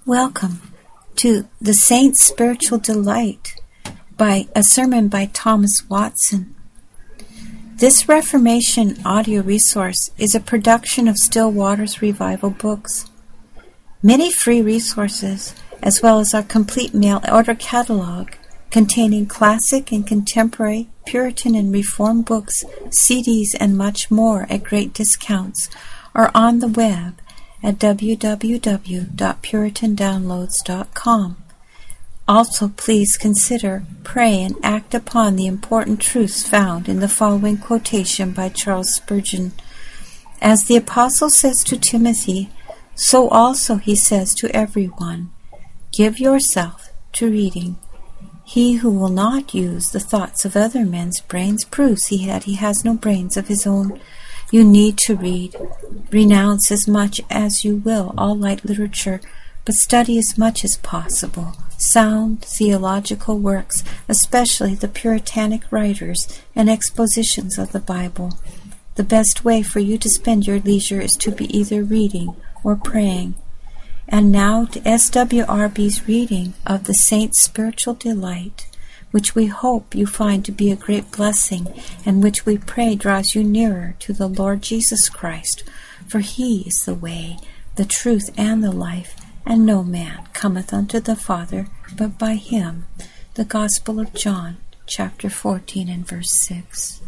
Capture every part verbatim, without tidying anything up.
Welcome to The Saint's Spiritual Delight, by a sermon by Thomas Watson. This Reformation audio resource is a production of Still Waters Revival Books. Many free resources, as well as our complete mail order catalog containing classic and contemporary Puritan and Reformed books, C Ds, and much more at great discounts, are on the web at w w w dot puritan downloads dot com. Also, please consider, pray, and act upon the important truths found in the following quotation by Charles Spurgeon. As the Apostle says to Timothy, so also he says to everyone, give yourself to reading. He who will not use the thoughts of other men's brains proves he that he has no brains of his own. You need to read. Renounce as much as you will all light literature, but study as much as possible sound theological works, especially the Puritanic writers and expositions of the Bible. The best way for you to spend your leisure is to be either reading or praying. And now to S W R B's reading of The Saint's Spiritual Delight, which we hope you find to be a great blessing, and which we pray draws you nearer to the Lord Jesus Christ, for he is the way, the truth, and the life, and no man cometh unto the Father but by him. The Gospel of John, chapter fourteen and verse six.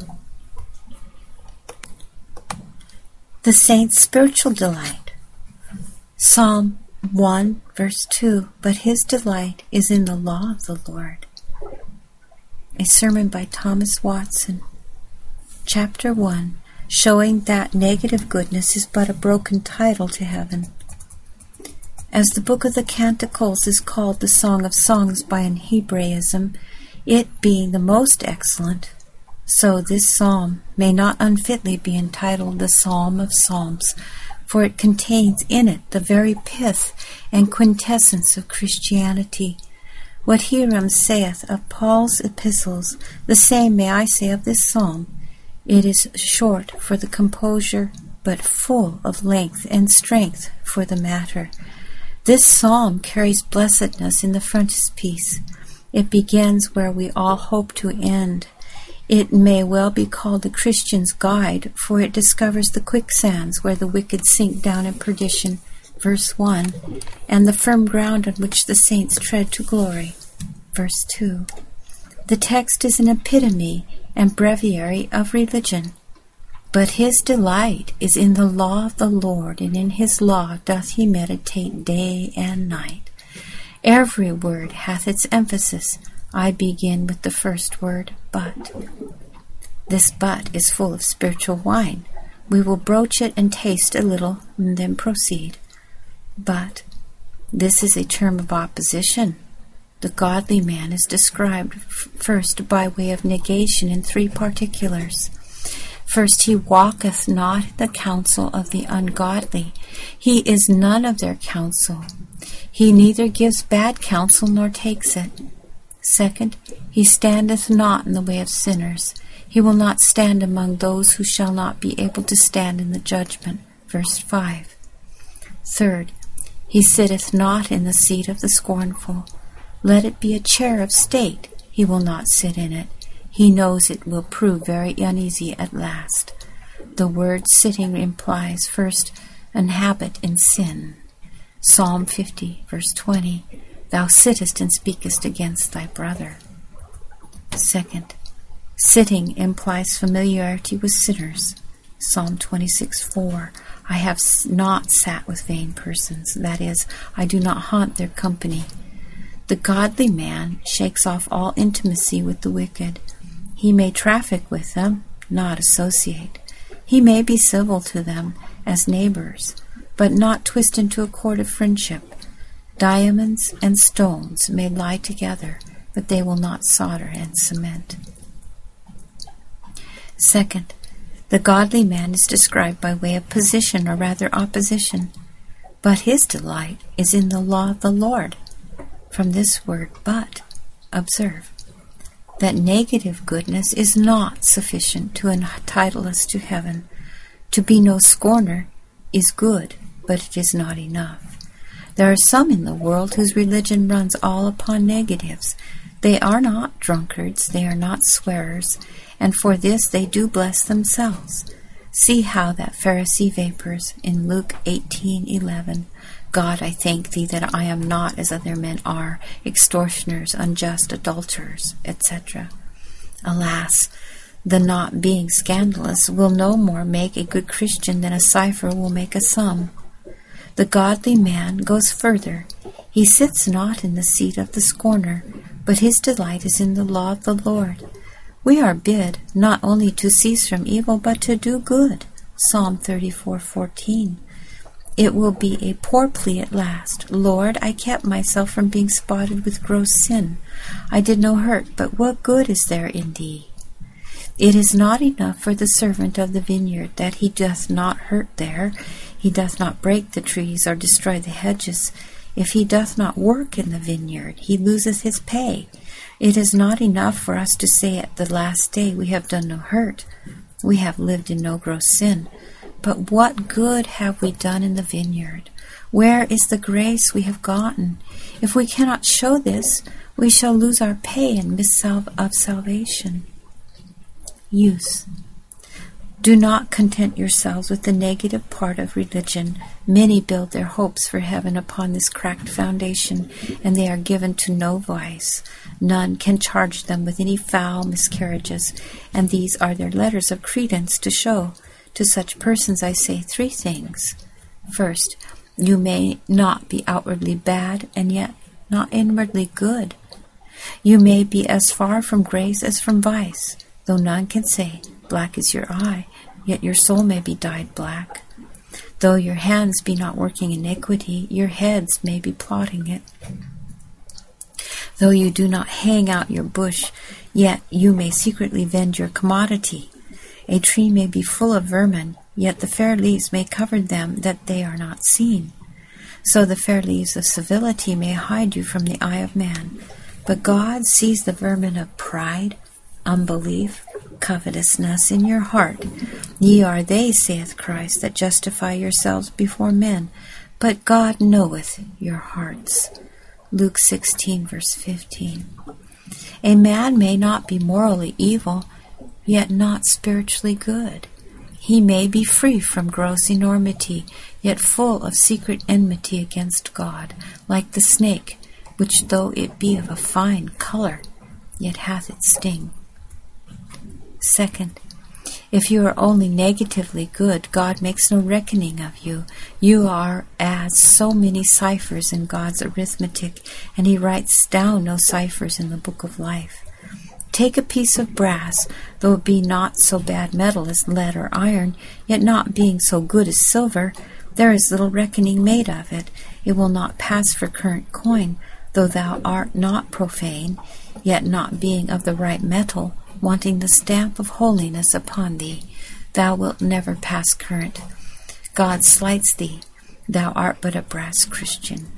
The Saint's Spiritual Delight. Psalm one, verse two, but his delight is in the law of the Lord. A sermon by Thomas Watson. Chapter one, showing that negative goodness is but a broken title to heaven. As the Book of the Canticles is called the Song of Songs by an Hebraism, it being the most excellent, so this psalm may not unfitly be entitled the Psalm of Psalms, for it contains in it the very pith and quintessence of Christianity. What Hiram saith of Paul's epistles, the same may I say of this psalm. It is short for the composure, but full of length and strength for the matter. This psalm carries blessedness in the frontispiece. It begins where we all hope to end. It may well be called the Christian's guide, for it discovers the quicksands where the wicked sink down in perdition, verse one, and the firm ground on which the saints tread to glory, verse two. The text is an epitome and breviary of religion. But his delight is in the law of the Lord, and in his law doth he meditate day and night. Every word hath its emphasis. I begin with the first word, but. This but is full of spiritual wine. We will broach it and taste a little, and then proceed. But this is a term of opposition. The godly man is described f- first by way of negation in three particulars. First, he walketh not the counsel of the ungodly. He is none of their counsel. He neither gives bad counsel nor takes it. Second, he standeth not in the way of sinners. He will not stand among those who shall not be able to stand in the judgment. Verse five. Third, he sitteth not in the seat of the scornful. Let it be a chair of state, he will not sit in it. He knows it will prove very uneasy at last. The word sitting implies, first, an habit in sin. Psalm fifty, verse twenty, thou sittest and speakest against thy brother. Second, sitting implies familiarity with sinners. Psalm twenty-six, four, I have not sat with vain persons, that is, I do not haunt their company. The godly man shakes off all intimacy with the wicked. He may traffic with them, not associate. He may be civil to them as neighbors, but not twist into a cord of friendship. Diamonds and stones may lie together, but they will not solder and cement. Second, the godly man is described by way of position, or rather opposition. But his delight is in the law of the Lord. From this word but, observe that negative goodness is not sufficient to entitle us to heaven. To be no scorner is good, but it is not enough. There are some in the world whose religion runs all upon negatives. They are not drunkards, they are not swearers, and for this they do bless themselves. See how that Pharisee vapors in Luke eighteen eleven. God, I thank thee that I am not as other men are, extortioners, unjust, adulterers, et cetera. Alas, the not being scandalous will no more make a good Christian than a cipher will make a sum. The godly man goes further. He sits not in the seat of the scorner, but his delight is in the law of the Lord. We are bid not only to cease from evil, but to do good. Psalm thirty-four fourteen. It will be a poor plea at last. Lord, I kept myself from being spotted with gross sin. I did no hurt, but what good is there in thee? It is not enough for the servant of the vineyard that he doth not hurt there. He doth not break the trees or destroy the hedges. If he doth not work in the vineyard, he loseth his pay. It is not enough for us to say at the last day, we have done no hurt. We have lived in no gross sin. But what good have we done in the vineyard? Where is the grace we have gotten? If we cannot show this, we shall lose our pay and miss salve of salvation. Use. Do not content yourselves with the negative part of religion. Many build their hopes for heaven upon this cracked foundation, and they are given to no vice. None can charge them with any foul miscarriages, and these are their letters of credence to show. To such persons I say three things. First, you may not be outwardly bad, and yet not inwardly good. You may be as far from grace as from vice, though none can say, black is your eye, yet your soul may be dyed black. Though your hands be not working iniquity, your heads may be plotting it. Though you do not hang out your bush, yet you may secretly vend your commodity. A tree may be full of vermin, yet the fair leaves may cover them that they are not seen. So the fair leaves of civility may hide you from the eye of man. But God sees the vermin of pride, unbelief, covetousness in your heart. Ye are they, saith Christ, that justify yourselves before men, but God knoweth your hearts. Luke sixteen, verse fifteen. A man may not be morally evil, yet not spiritually good. He may be free from gross enormity, yet full of secret enmity against God, like the snake, which though it be of a fine color, yet hath its sting. Second, if you are only negatively good, God makes no reckoning of you. You are as so many ciphers in God's arithmetic, and he writes down no ciphers in the book of life. Take a piece of brass, though it be not so bad metal as lead or iron, yet not being so good as silver, there is little reckoning made of it. It will not pass for current coin, though thou art not profane, yet not being of the right metal, wanting the stamp of holiness upon thee, thou wilt never pass current. God slights thee, thou art but a brass Christian.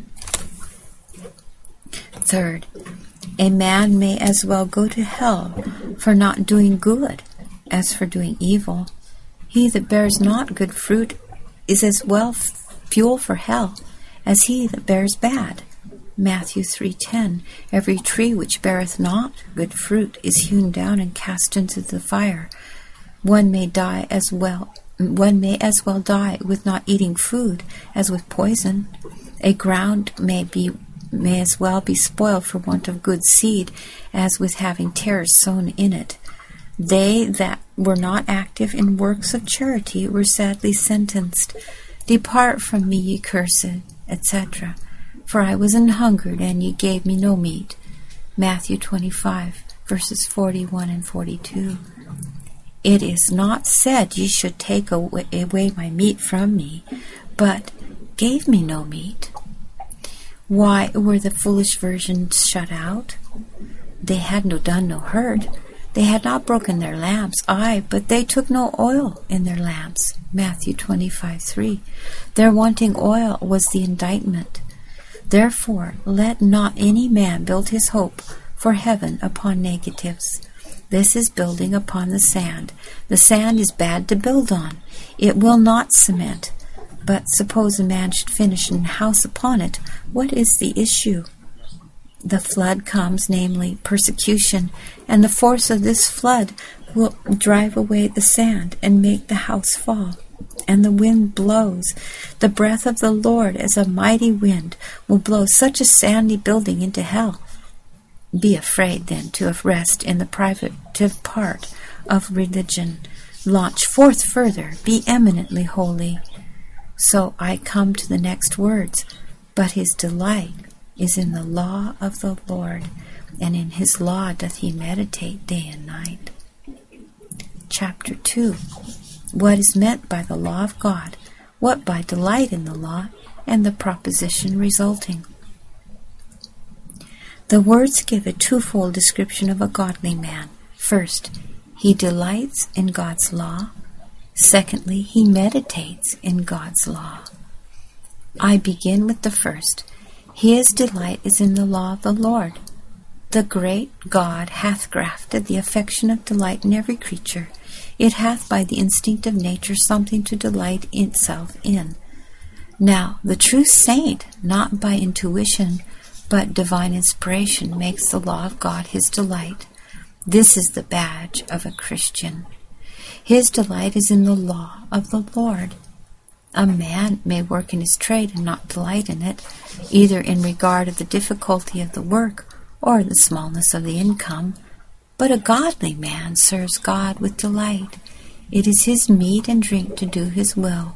Third, a man may as well go to hell for not doing good as for doing evil. He that bears not good fruit is as well fuel for hell as he that bears bad. Matthew three ten. Every tree which beareth not good fruit is hewn down and cast into the fire. One may die as well one may as well die with not eating food as with poison. A ground may be may as well be spoiled for want of good seed as with having tares sown in it. They that were not active in works of charity were sadly sentenced, Depart from me, ye cursed, et cetera. For I was an hungered, and ye gave me no meat. Matthew twenty-five, verses forty-one and forty-two. It is not said ye should take away, away my meat from me, but gave me no meat. Why were the foolish virgins shut out? They had no done no hurt. They had not broken their lamps, aye, but they took no oil in their lamps. Matthew twenty-five, three. Their wanting oil was the indictment. Therefore, let not any man build his hope for heaven upon negatives. This is building upon the sand. The sand is bad to build on. It will not cement. But suppose a man should finish an house upon it, what is the issue? The flood comes, namely persecution, and the force of this flood will drive away the sand and make the house fall. And the wind blows. The breath of the Lord as a mighty wind will blow such a sandy building into hell. Be afraid then to rest in the privative part of religion. Launch forth further, be eminently holy. So I come to the next words. But his delight is in the law of the Lord, and in his law doth he meditate day and night. Chapter two. What is meant by the law of God? What by delight in the law, and the proposition resulting? The words give a twofold description of a godly man. First, he delights in God's law. Secondly, he meditates in God's law. I begin with the first. His delight is in the law of the Lord. The great God hath grafted the affection of delight in every creature. It hath by the instinct of nature something to delight itself in. Now, the true saint, not by intuition, but divine inspiration, makes the law of God his delight. This is the badge of a Christian. His delight is in the law of the Lord. A man may work in his trade and not delight in it, either in regard of the difficulty of the work or the smallness of the income. But a godly man serves God with delight. It is his meat and drink to do his will.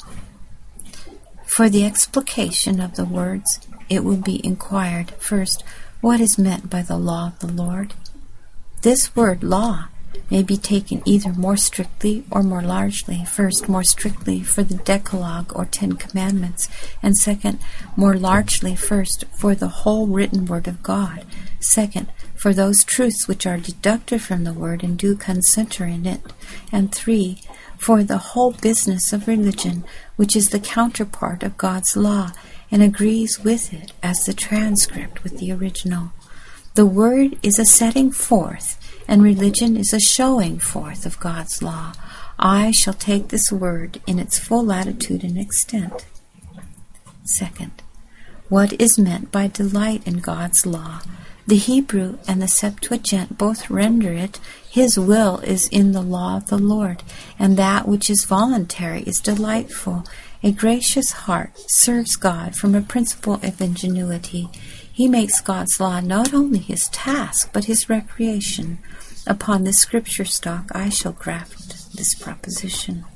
For the explication of the words, it will be inquired, first, what is meant by the law of the Lord? This word law may be taken either more strictly or more largely. First, more strictly for the Decalogue or Ten Commandments, and second, more largely first for the whole written word of God. Second, for those truths which are deducted from the word and do concenter in it. And three, for the whole business of religion, which is the counterpart of God's law, and agrees with it as the transcript with the original. The word is a setting forth, and religion is a showing forth of God's law. I shall take this word in its full latitude and extent. Second, what is meant by delight in God's law? The Hebrew and the Septuagint both render it, his will is in the law of the Lord, and that which is voluntary is delightful. A gracious heart serves God from a principle of ingenuity. He makes God's law not only his task, but his recreation. Upon this scripture stock I shall graft this proposition.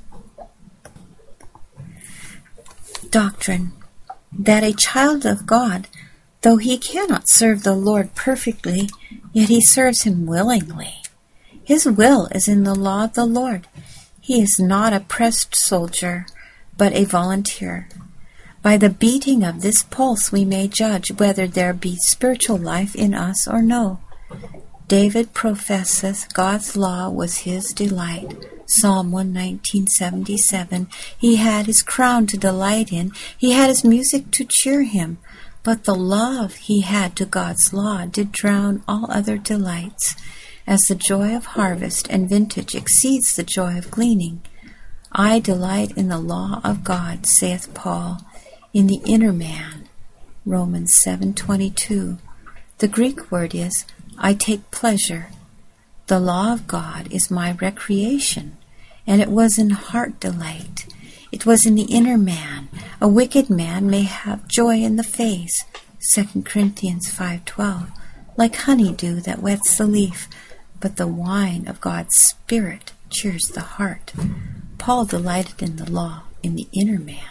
Doctrine. That a child of God, though he cannot serve the Lord perfectly, yet he serves him willingly. His will is in the law of the Lord. He is not a pressed soldier, but a volunteer. By the beating of this pulse we may judge whether there be spiritual life in us or no. David professeth God's law was his delight. Psalm one nineteen seventy-seven. He had his crown to delight in. He had his music to cheer him. But the love he had to God's law did drown all other delights, as the joy of harvest and vintage exceeds the joy of gleaning. I delight in the law of God, saith Paul, in the inner man. Romans seven twenty-two. The Greek word is, I take pleasure. The law of God is my recreation, and it was in heart delight. It was in the inner man. A wicked man may have joy in the face, Second Corinthians five twelve, like honeydew that wets the leaf, but the wine of God's Spirit cheers the heart. Paul delighted in the law in the inner man.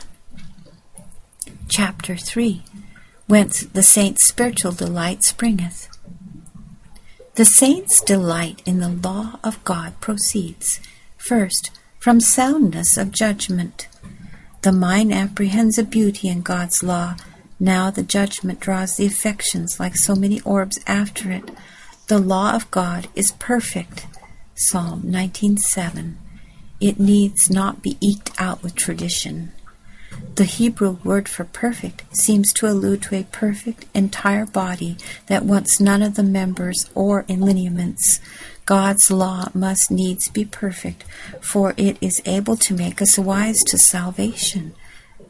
Chapter three. Whence the saint's spiritual delight springeth. The saint's delight in the law of God proceeds, first, from soundness of judgment. The mind apprehends a beauty in God's law. Now the judgment draws the affections like so many orbs after it. The law of God is perfect. Psalm nineteen seven. It needs not be eked out with tradition. The Hebrew word for perfect seems to allude to a perfect, entire body that wants none of the members or lineaments. God's law must needs be perfect, for it is able to make us wise to salvation.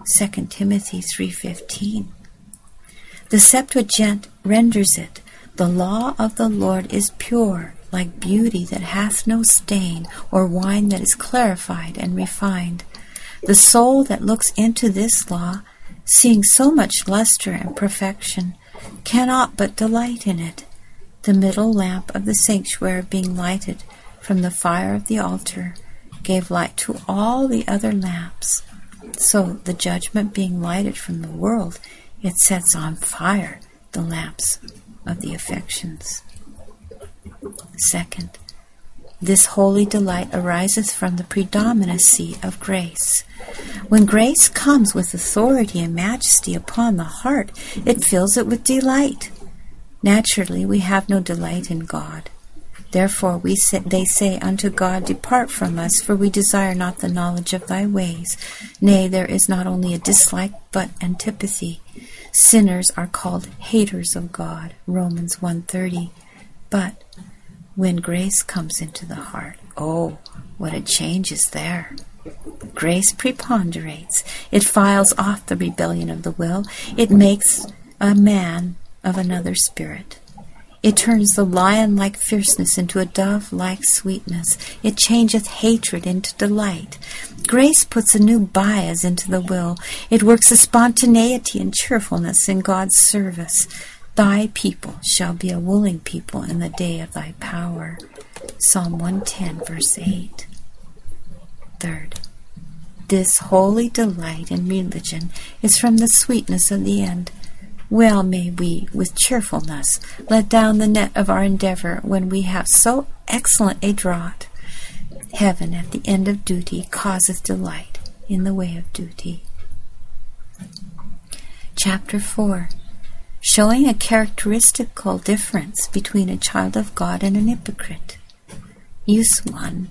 Second Timothy three fifteen. The Septuagint renders it, "The law of the Lord is pure, like beauty that hath no stain, or wine that is clarified and refined." The soul that looks into this law, seeing so much luster and perfection, cannot but delight in it. The middle lamp of the sanctuary being lighted from the fire of the altar gave light to all the other lamps. So the judgment being lighted from the world, it sets on fire the lamps of the affections. Second, this holy delight ariseth from the predominancy of grace. When grace comes with authority and majesty upon the heart, it fills it with delight. Naturally, we have no delight in God. Therefore we say, they say unto God, "Depart from us, for we desire not the knowledge of thy ways." Nay, there is not only a dislike, but antipathy. Sinners are called haters of God, Romans one thirty. But when grace comes into the heart, oh, what a change is there. Grace preponderates. It files off the rebellion of the will. It makes a man of another spirit. It turns the lion-like fierceness into a dove-like sweetness. It changeth hatred into delight. Grace puts a new bias into the will. It works a spontaneity and cheerfulness in God's service. Thy people shall be a willing people in the day of thy power. Psalm one ten, verse eight. Third, this holy delight in religion is from the sweetness of the end. Well may we, with cheerfulness, let down the net of our endeavor when we have so excellent a draught. Heaven at the end of duty causeth delight in the way of duty. Chapter four. Showing a characteristical difference between a child of God and an hypocrite. Use one.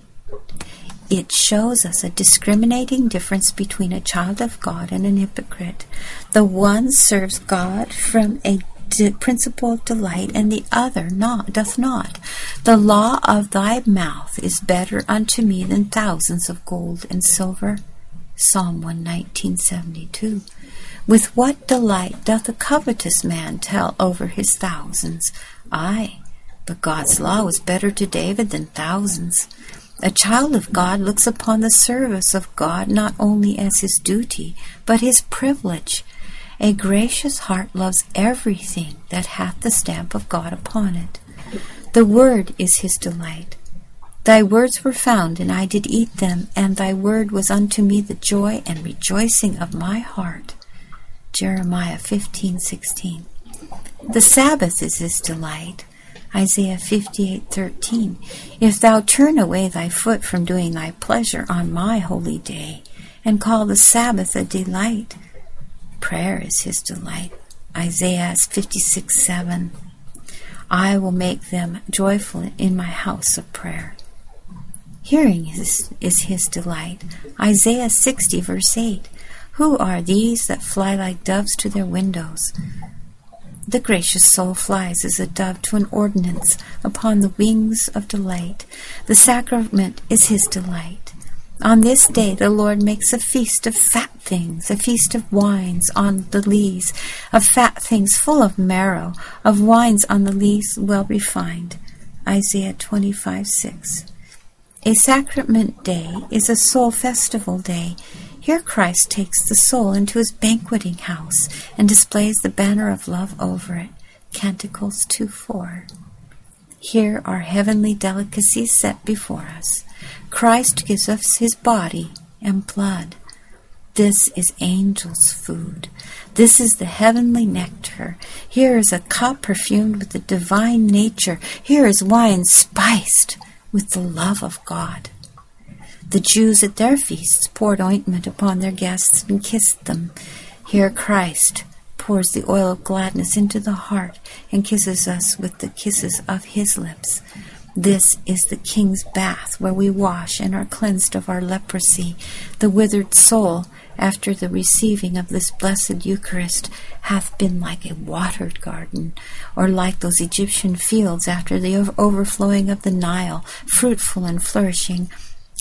It shows us a discriminating difference between a child of God and an hypocrite. The one serves God from a de- principle of delight, and the other not, doth not. The law of thy mouth is better unto me than thousands of gold and silver. Psalm one nineteen seventy-two. With what delight doth a covetous man tell over his thousands? Aye, but God's law was better to David than thousands. A child of God looks upon the service of God not only as his duty, but his privilege. A gracious heart loves everything that hath the stamp of God upon it. The word is his delight. Thy words were found, and I did eat them, and thy word was unto me the joy and rejoicing of my heart. Jeremiah fifteen sixteen. The Sabbath is his delight. Isaiah fifty-eight thirteen. If thou turn away thy foot from doing thy pleasure on my holy day, and call the Sabbath a delight, prayer is his delight. Isaiah fifty-six seven. I will make them joyful in my house of prayer. Hearing is, is his delight. Isaiah sixty verse eight. Who are these that fly like doves to their windows? The gracious soul flies as a dove to an ordinance upon the wings of delight. The sacrament is his delight. On this day the Lord makes a feast of fat things, a feast of wines on the lees, of fat things full of marrow, of wines on the lees well refined. Isaiah twenty-five six. A sacrament day is a soul festival day. Here Christ takes the soul into his banqueting house and displays the banner of love over it. Canticles two four. Here are heavenly delicacies set before us. Christ gives us his body and blood. This is angels' food. This is the heavenly nectar. Here is a cup perfumed with the divine nature. Here is wine spiced with the love of God. The Jews at their feasts poured ointment upon their guests and kissed them. Here Christ pours the oil of gladness into the heart and kisses us with the kisses of his lips. This is the King's bath, where we wash and are cleansed of our leprosy. The withered soul, after the receiving of this blessed Eucharist, hath been like a watered garden, or like those Egyptian fields after the overflowing of the Nile, fruitful and flourishing.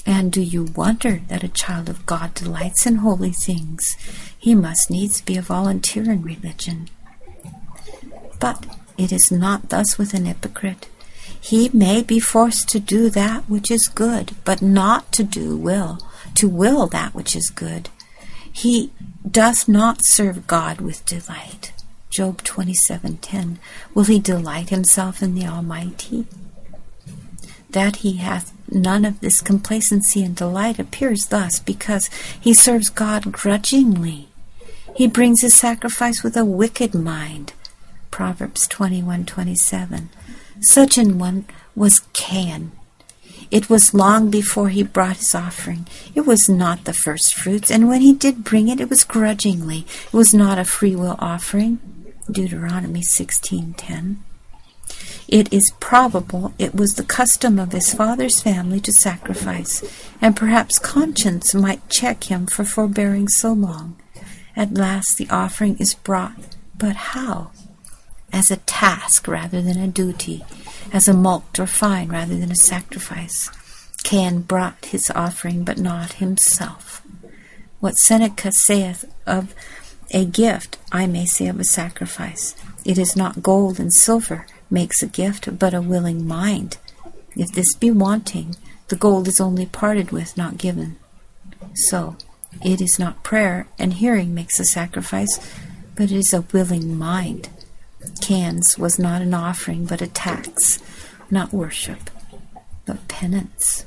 And do you wonder that a child of God delights in holy things? He must needs be a volunteer in religion. But it is not thus with an hypocrite. He may be forced to do that which is good, but not to do will, to will that which is good. He doth not serve God with delight. Job twenty-seven ten. Will he delight himself in the Almighty? That he hath none of this complacency and delight appears thus, because he serves God grudgingly. He brings his sacrifice with a wicked mind. Proverbs twenty-one twenty-seven. Such an one was Cain. It was long before he brought his offering. It was not the first fruits, and when he did bring it, it was grudgingly. It was not a free will offering. Deuteronomy sixteen ten. It is probable it was the custom of his father's family to sacrifice, and perhaps conscience might check him for forbearing so long. At last the offering is brought, but how? As a task rather than a duty, as a mulct or fine rather than a sacrifice. Cain brought his offering, but not himself. What Seneca saith of a gift, I may say of a sacrifice. It is not gold and silver makes a gift, but a willing mind. If this be wanting, the gold is only parted with, not given. So, it is not prayer and hearing makes a sacrifice, but it is a willing mind. Cain's was not an offering, but a tax, not worship, but penance.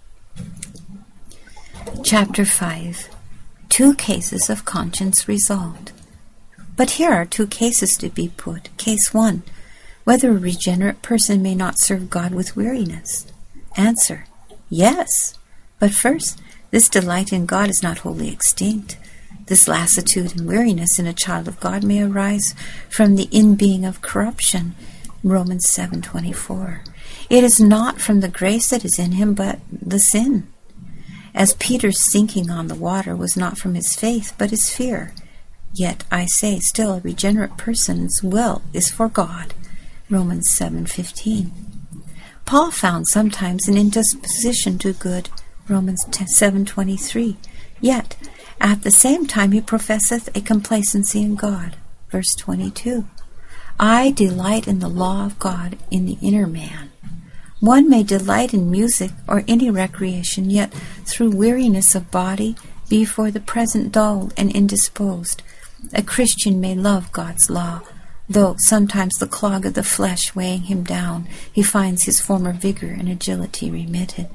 Chapter five. Two cases of conscience resolved. But here are two cases to be put. Case one, whether a regenerate person may not serve God with weariness. Answer, yes. But first, this delight in God is not wholly extinct. This lassitude and weariness in a child of God may arise from the in-being of corruption, Romans seven twenty-four. It is not from the grace that is in him, but the sin. As Peter's sinking on the water was not from his faith, but his fear. Yet, I say, still a regenerate person's will is for God, Romans seven fifteen. Paul found sometimes an indisposition to good, Romans seven twenty-three. Yet, at the same time he professeth a complacency in God. Verse twenty-two. I delight in the law of God in the inner man. One may delight in music or any recreation, yet through weariness of body be for the present dull and indisposed. A Christian may love God's law, though sometimes the clog of the flesh weighing him down, he finds his former vigor and agility remitted.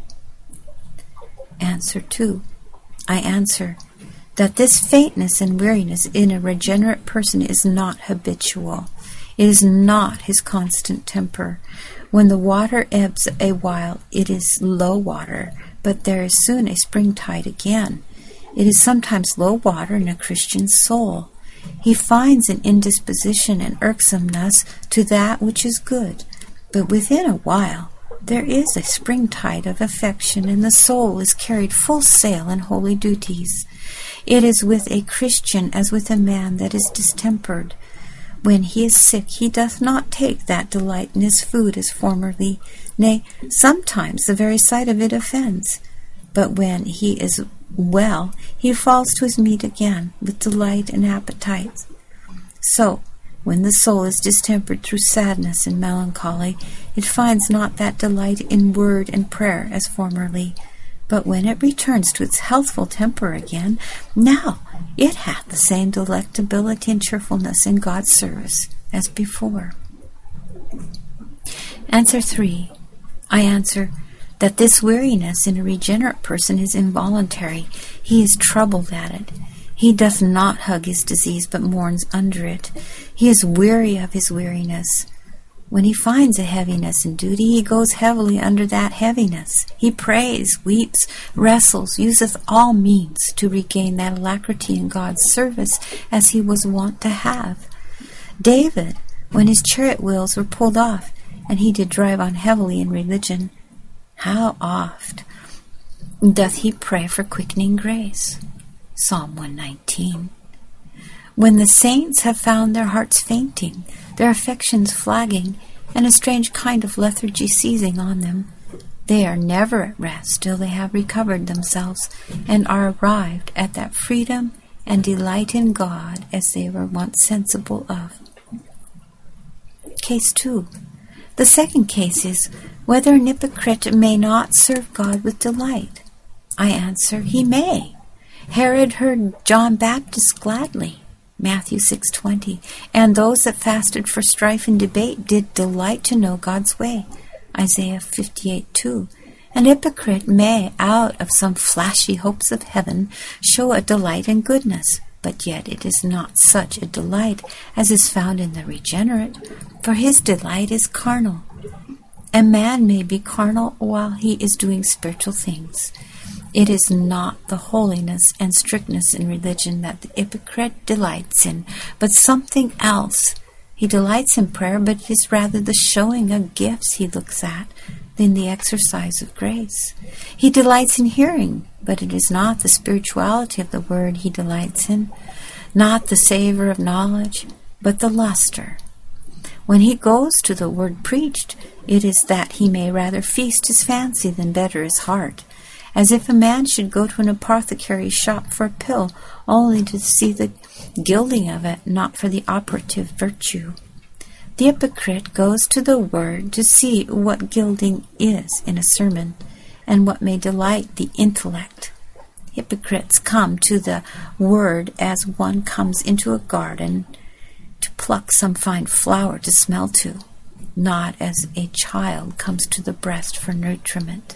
Answer two. I answer that this faintness and weariness in a regenerate person is not habitual. It is not his constant temper. When the water ebbs a while, it is low water, but there is soon a springtide again. It is sometimes low water in a Christian's soul. He finds an indisposition and irksomeness to that which is good, but within a while there is a springtide of affection, and the soul is carried full sail in holy duties. It is with a Christian as with a man that is distempered. When he is sick, he doth not take that delight in his food as formerly. Nay, sometimes the very sight of it offends. But when he is well, he falls to his meat again, with delight and appetite. So, when the soul is distempered through sadness and melancholy, it finds not that delight in word and prayer as formerly. But when it returns to its healthful temper again, now it hath the same delectability and cheerfulness in God's service as before. Answer three. I answer that this weariness in a regenerate person is involuntary. He is troubled at it. He doth not hug his disease, but mourns under it. He is weary of his weariness. When he finds a heaviness in duty, he goes heavily under that heaviness. He prays, weeps, wrestles, useth all means to regain that alacrity in God's service as he was wont to have. David, when his chariot wheels were pulled off, and he did drive on heavily in religion, how oft doth he pray for quickening grace? Psalm one nineteen. When the saints have found their hearts fainting, their affections flagging, and a strange kind of lethargy seizing on them, They are never at rest till they have recovered themselves and are arrived at that freedom and delight in God as they were once sensible of. Case two. The second case is whether an hypocrite may not serve God with delight. I answer, he may. Herod heard John Baptist gladly, Matthew six twenty, and those that fasted for strife and debate did delight to know God's way, Isaiah fifty-eight two. An hypocrite may, out of some flashy hopes of heaven, show a delight in goodness, but yet it is not such a delight as is found in the regenerate, for his delight is carnal. A man may be carnal while he is doing spiritual things. It is not the holiness and strictness in religion that the hypocrite delights in, but something else. He delights in prayer, but it is rather the showing of gifts he looks at than the exercise of grace. He delights in hearing, but it is not the spirituality of the word he delights in, not the savor of knowledge, but the luster. When he goes to the word preached, it is that he may rather feast his fancy than better his heart, as if a man should go to an apothecary's shop for a pill, only to see the gilding of it, not for the operative virtue. The hypocrite goes to the word to see what gilding is in a sermon, and what may delight the intellect. Hypocrites come to the word as one comes into a garden to pluck some fine flower to smell to, not as a child comes to the breast for nutriment.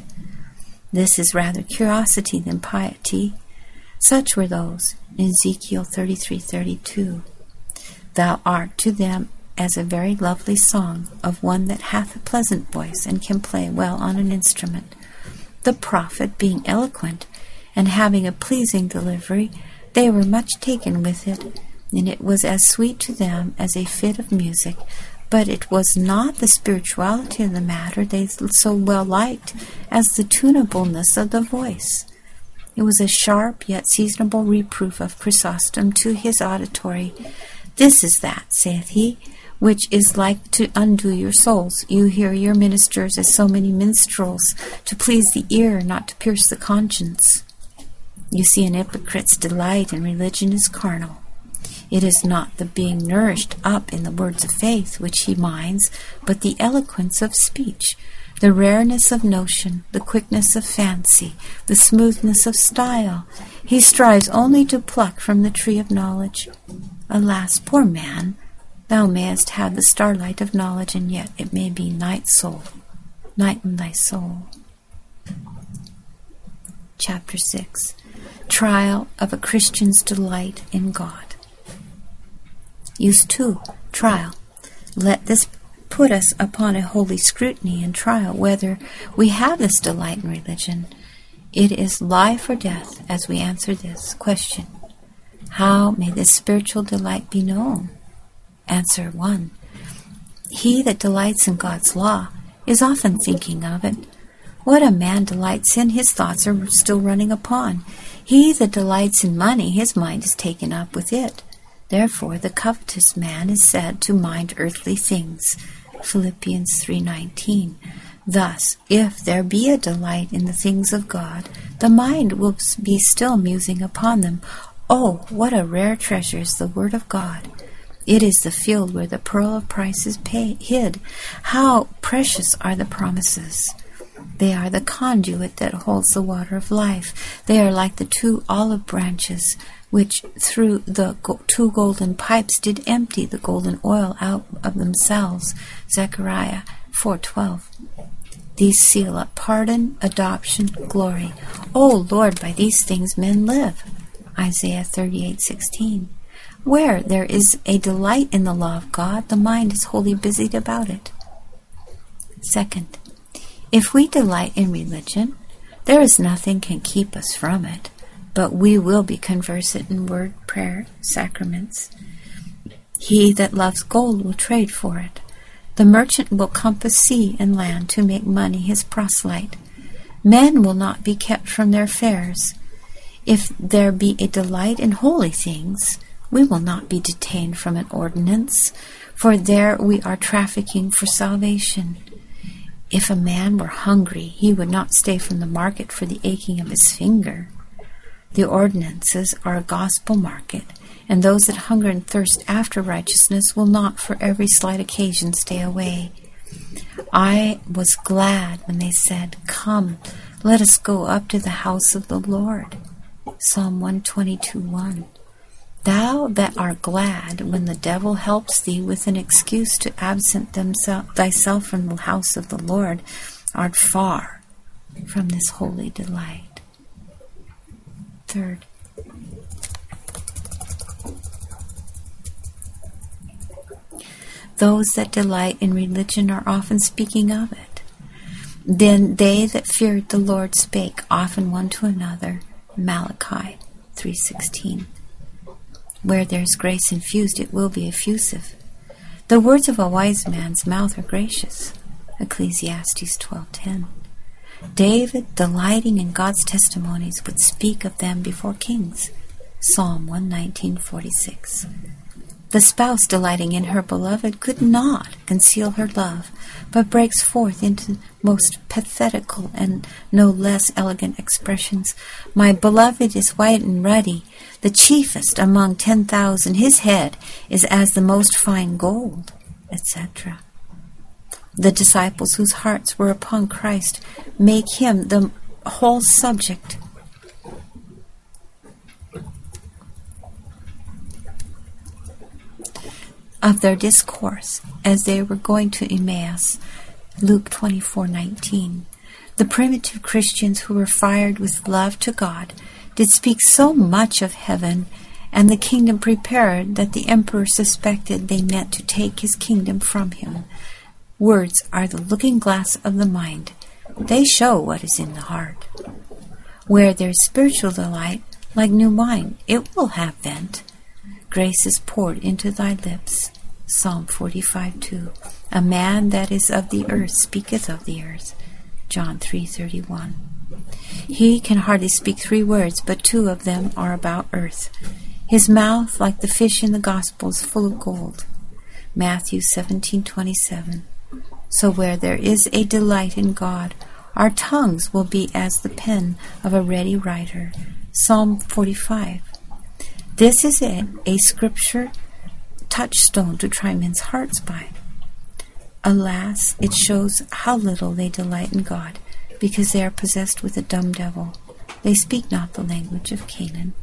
This is rather curiosity than piety. Such were those in Ezekiel thirty-three thirty-two. Thou art to them as a very lovely song of one that hath a pleasant voice and can play well on an instrument. The prophet, being eloquent and having a pleasing delivery, they were much taken with it, and it was as sweet to them as a fit of music. But it was not the spirituality of the matter they so well liked as the tunableness of the voice. It was a sharp yet seasonable reproof of Chrysostom to his auditory. This is that, saith he, which is like to undo your souls. You hear your ministers as so many minstrels, to please the ear, not to pierce the conscience. You see, an hypocrite's delight in religion is carnal. It is not the being nourished up in the words of faith which he minds, but the eloquence of speech, the rareness of notion, the quickness of fancy, the smoothness of style. He strives only to pluck from the tree of knowledge. Alas, poor man, thou mayest have the starlight of knowledge, and yet it may be night soul, night in thy soul. Chapter six. Trial of a Christian's delight in God. Use two. Trial. Let this put us upon a holy scrutiny and trial whether we have this delight in religion. It is life or death as we answer this question. How may this spiritual delight be known? Answer one. He that delights in God's law is often thinking of it. What a man delights in, his thoughts are still running upon. He that delights in money, his mind is taken up with it. Therefore the covetous man is said to mind earthly things. Philippians three nineteen. Thus, if there be a delight in the things of God, the mind will be still musing upon them. Oh, what a rare treasure is the Word of God! It is the field where the pearl of price is pay- hid. How precious are the promises! They are the conduit that holds the water of life. They are like the two olive branches, which through the go- two golden pipes did empty the golden oil out of themselves. Zechariah four twelve. These seal up pardon, adoption, glory. O Lord, by these things men live. Isaiah thirty-eight sixteen. Where there is a delight in the law of God, the mind is wholly busied about it. Second, if we delight in religion, there is nothing can keep us from it, but we will be conversant in word, prayer, sacraments. He that loves gold will trade for it. The merchant will compass sea and land to make money his proselyte. Men will not be kept from their fares. If there be a delight in holy things, we will not be detained from an ordinance, for there we are trafficking for salvation. If a man were hungry, he would not stay from the market for the aching of his finger. The ordinances are a gospel market, and those that hunger and thirst after righteousness will not for every slight occasion stay away. I was glad when they said, "Come, let us go up to the house of the Lord." Psalm one twenty-two, one. Thou that art glad when the devil helps thee with an excuse to absent themself, thyself from the house of the Lord, art far from this holy delight. Third, those that delight in religion are often speaking of it. Then they that feared the Lord spake often one to another. Malachi three sixteen. Where there is grace infused, it will be effusive. The words of a wise man's mouth are gracious. Ecclesiastes twelve ten. David, delighting in God's testimonies, would speak of them before kings. Psalm one nineteen forty-six. The spouse delighting in her beloved could not conceal her love, but breaks forth into most pathetical and no less elegant expressions. My beloved is white and ruddy, the chiefest among ten thousand. His head is as the most fine gold, et cetera. The disciples whose hearts were upon Christ make him the whole subject of their discourse as they were going to Emmaus. Luke twenty-four nineteen. The primitive Christians who were fired with love to God did speak so much of heaven and the kingdom prepared that the emperor suspected they meant to take his kingdom from him. Words are the looking glass of the mind. They show what is in the heart. Where there is spiritual delight, like new wine, it will have vent. Grace is poured into thy lips. Psalm forty-five two. A man that is of the earth speaketh of the earth. John three thirty-one. He can hardly speak three words, but two of them are about earth. His mouth, like the fish in the Gospels, full of gold. Matthew seventeen twenty-seven. So where there is a delight in God, our tongues will be as the pen of a ready writer. Psalm forty-five. This is a, a scripture touchstone to try men's hearts by. Alas, it shows how little they delight in God, because they are possessed with a dumb devil. They speak not the language of Canaan.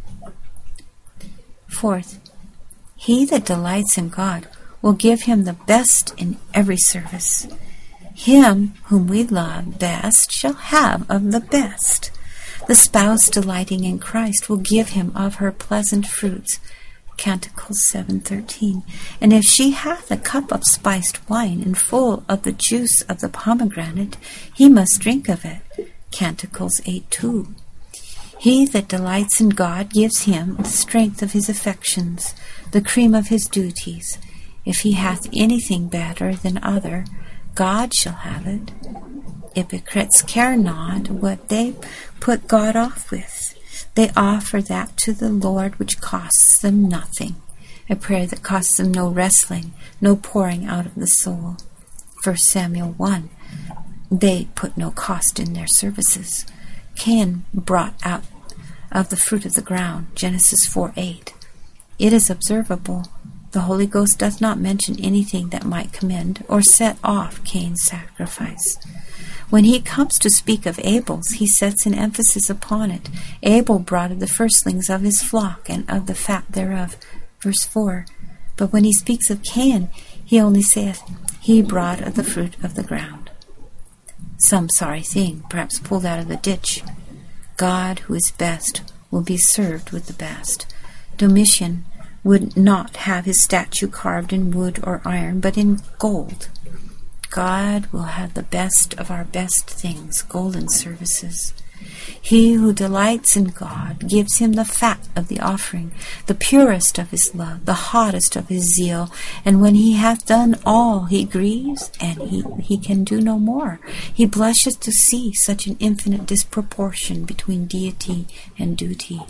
Fourth, he that delights in God will give him the best in every service. Him whom we love best shall have of the best. The spouse delighting in Christ will give him of her pleasant fruits. Canticles seven thirteen. And if she hath a cup of spiced wine and full of the juice of the pomegranate, he must drink of it. Canticles eight two. He that delights in God gives him the strength of his affections, the cream of his duties. If he hath anything better than other, God shall have it. Hypocrites care not what they put God off with. They offer that to the Lord which costs them nothing, a prayer that costs them no wrestling, no pouring out of the soul. First Samuel one. They put no cost in their services. Cain brought out of the fruit of the ground. Genesis four eight. It is observable, the Holy Ghost doth not mention anything that might commend or set off Cain's sacrifice. When he comes to speak of Abel's, he sets an emphasis upon it. Abel brought of the firstlings of his flock and of the fat thereof. Verse four. But when he speaks of Cain, he only saith, he brought of the fruit of the ground. Some sorry thing, perhaps pulled out of the ditch. God, who is best, will be served with the best. Domitian would not have his statue carved in wood or iron, but in gold. God will have the best of our best things, golden services. He who delights in God gives him the fat of the offering, the purest of his love, the hottest of his zeal. And when he hath done all, he grieves, and he, he can do no more. He blushes to see such an infinite disproportion between deity and duty.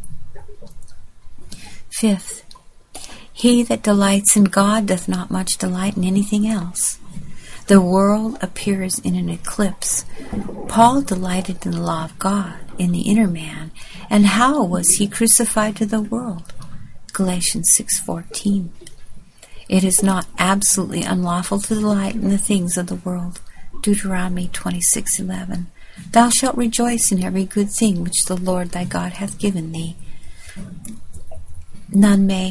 Fifth, he that delights in God doth not much delight in anything else. The world appears in an eclipse. Paul delighted in the law of God, in the inner man, and how was he crucified to the world? Galatians six fourteen. It is not absolutely unlawful to delight in the things of the world. Deuteronomy twenty-six eleven. Thou shalt rejoice in every good thing which the Lord thy God hath given thee. None may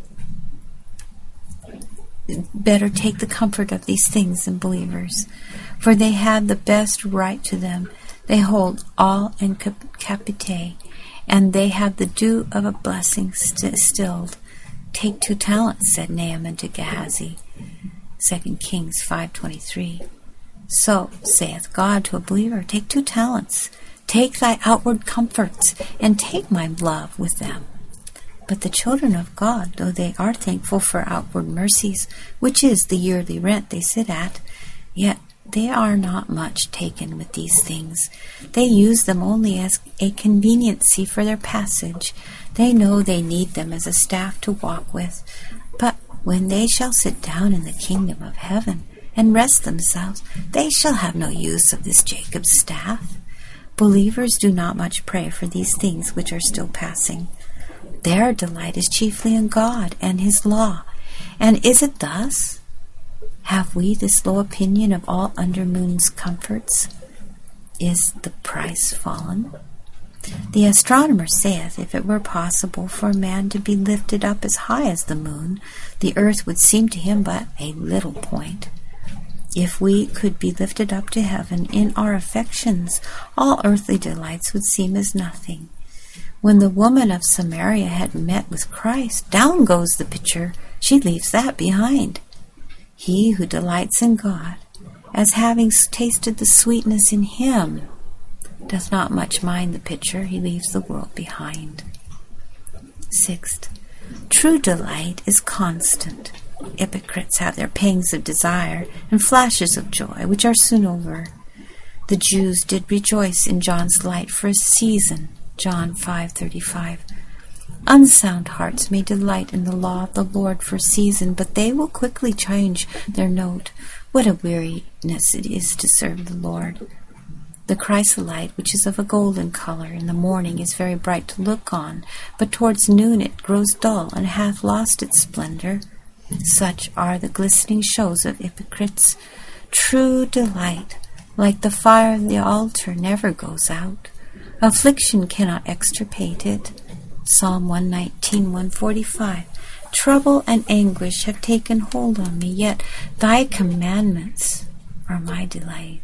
better take the comfort of these things than believers, for they have the best right to them. They hold all in capite, and they have the dew of a blessing st- stilled. Take two talents, said Naaman to Gehazi. Second Kings five twenty-three. So saith God to a believer, take two talents, take thy outward comforts, and take my love with them. But the children of God, though they are thankful for outward mercies, which is the yearly rent they sit at, yet they are not much taken with these things. They use them only as a conveniency for their passage. They know they need them as a staff to walk with. But when they shall sit down in the kingdom of heaven and rest themselves, they shall have no use of this Jacob's staff. Believers do not much pray for these things which are still passing. Their delight is chiefly in God and his law. And is it thus? Have we this low opinion of all under moon's comforts? Is the price fallen? The astronomer saith, if it were possible for a man to be lifted up as high as the moon, the earth would seem to him but a little point. If we could be lifted up to heaven in our affections, all earthly delights would seem as nothing. When the woman of Samaria had met with Christ, down goes the pitcher. She leaves that behind. He who delights in God, as having tasted the sweetness in him, doth not much mind the pitcher. He leaves the world behind. Sixth, true delight is constant. Hypocrites have their pangs of desire and flashes of joy, which are soon over. The Jews did rejoice in John's light for a season. John five thirty-five. Unsound hearts may delight in the law of the Lord for a season, but they will quickly change their note. What a weariness it is to serve the Lord. The chrysolite, which is of a golden color, in the morning is very bright to look on, but towards noon it grows dull and hath lost its splendor. Such are the glistening shows of hypocrites. True delight, like the fire of the altar, never goes out. Affliction cannot extirpate it. Psalm one nineteen, one forty-five. Trouble and anguish have taken hold on me, yet thy commandments are my delight.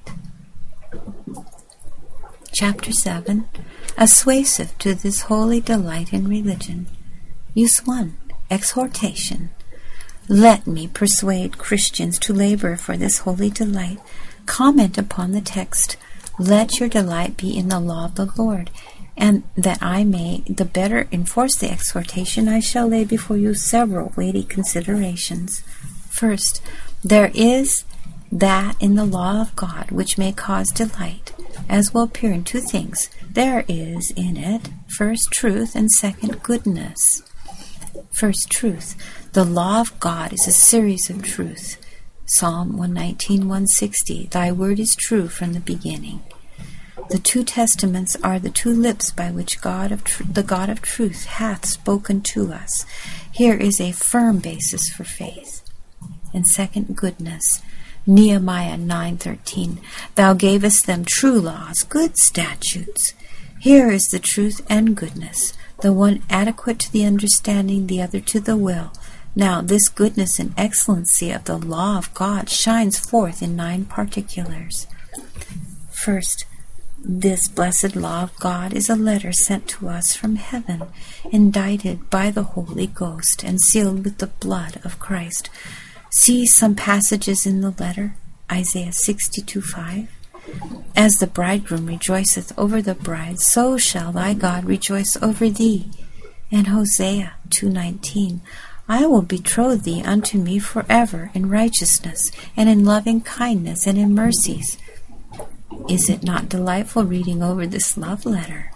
Chapter seven. Assuasive to this holy delight in religion. Use one. Exhortation. Let me persuade Christians to labor for this holy delight. Comment upon the text, let your delight be in the law of the Lord, and that I may the better enforce the exhortation, I shall lay before you several weighty considerations. First, there is that in the law of God which may cause delight, as will appear in two things. There is in it, first, truth, and second, goodness. First, truth. The law of God is a series of truth. Psalm one nineteen, one sixty. Thy word is true from the beginning. The two testaments are the two lips by which God of tr- the God of truth hath spoken to us. Here is a firm basis for faith. And second, goodness. Nehemiah nine thirteen. Thou gavest them true laws, good statutes. Here is the truth and goodness, the one adequate to the understanding, the other to the will. Now this goodness and excellency of the law of God shines forth in nine particulars. First, this blessed law of God is a letter sent to us from heaven, indited by the Holy Ghost and sealed with the blood of Christ. See some passages in the letter. Isaiah sixty-two five. As the bridegroom rejoiceth over the bride, so shall thy God rejoice over thee. And Hosea two nineteen. I will betroth thee unto me forever in righteousness, and in loving kindness, and in mercies. Is it not delightful reading over this love letter?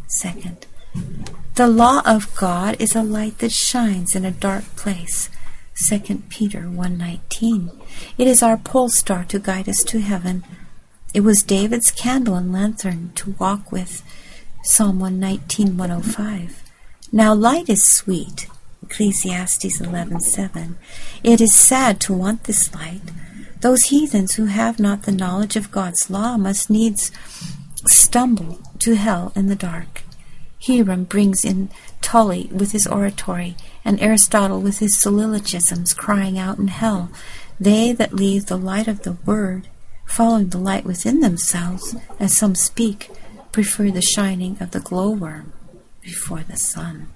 Second, the law of God is a light that shines in a dark place. Second Peter one nineteen. It is our pole star to guide us to heaven. It was David's candle and lanthorn to walk with. Psalm one nineteen, one oh five. Now light is sweet. Ecclesiastes eleven seven. It is sad to want this light. Those heathens who have not the knowledge of God's law must needs stumble to hell in the dark. Hiram brings in Tully with his oratory, and Aristotle with his syllogisms, crying out in hell, they that leave the light of the word, following the light within themselves, as some speak, prefer the shining of the glowworm before the sun.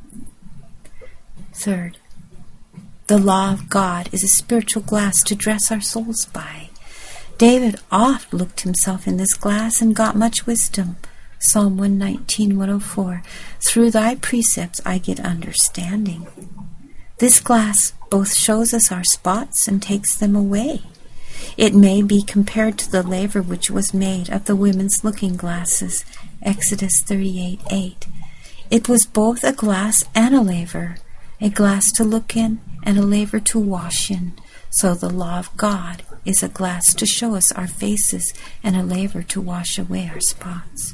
Third, the law of God is a spiritual glass to dress our souls by. David oft looked himself in this glass and got much wisdom. Psalm one nineteen, one oh four. Through thy precepts I get understanding. This glass both shows us our spots and takes them away. It may be compared to the laver which was made of the women's looking glasses. Exodus thirty-eight, eight. It was both a glass and a laver, a glass to look in and a laver to wash in. So the law of God is a glass to show us our faces and a laver to wash away our spots.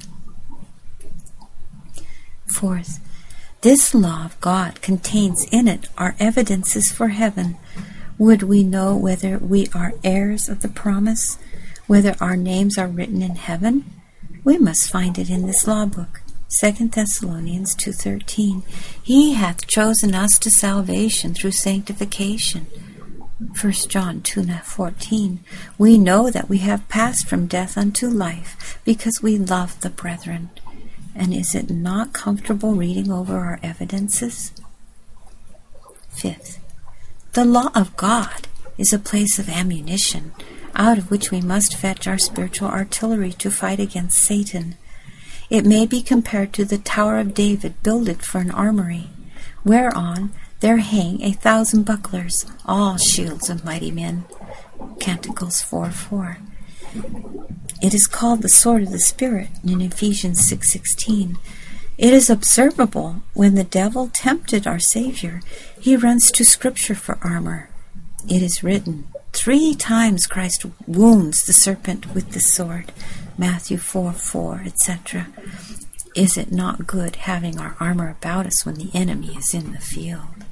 Fourth, this law of God contains in it our evidences for heaven. Would we know whether we are heirs of the promise, whether our names are written in heaven? We must find it in this law book. Second Thessalonians two thirteen. He hath chosen us to salvation through sanctification. First John two fourteen. We know that we have passed from death unto life because we love the brethren. And is it not comfortable reading over our evidences? Fifth, the law of God is a place of ammunition, out of which we must fetch our spiritual artillery to fight against Satan. It may be compared to the Tower of David builded for an armory, whereon there hang a thousand bucklers, all shields of mighty men. Canticles four four. It is called the sword of the Spirit in Ephesians six sixteen. It is observable when the devil tempted our Savior, he runs to Scripture for armor. It is written, three times Christ wounds the serpent with the sword. Matthew four four, et cetera. Is it not good having our armor about us when the enemy is in the field?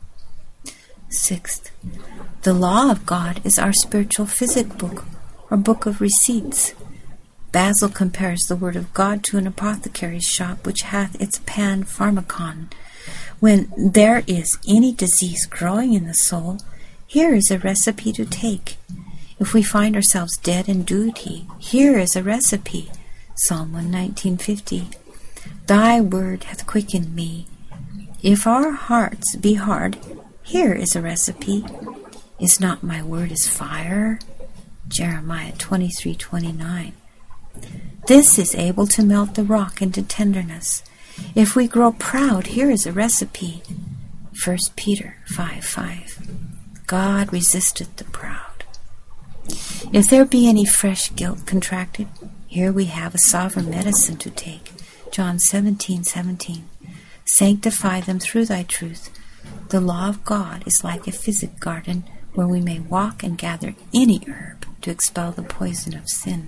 Sixth, the law of God is our spiritual physic book, or book of receipts. Basil compares the word of God to an apothecary's shop which hath its pan pharmacon. When there is any disease growing in the soul, here is a recipe to take. If we find ourselves dead in duty, here is a recipe. Psalm one nineteen fifty. Thy word hath quickened me. If our hearts be hard, here is a recipe. Is not my word as fire? Jeremiah twenty-three twenty-nine. This is able to melt the rock into tenderness. If we grow proud, here is a recipe. First Peter five five. God resisteth the proud. If there be any fresh guilt contracted, here we have a sovereign medicine to take. John seventeen seventeen. Sanctify them through thy truth. The law of God is like a physic garden where we may walk and gather any herb to expel the poison of sin.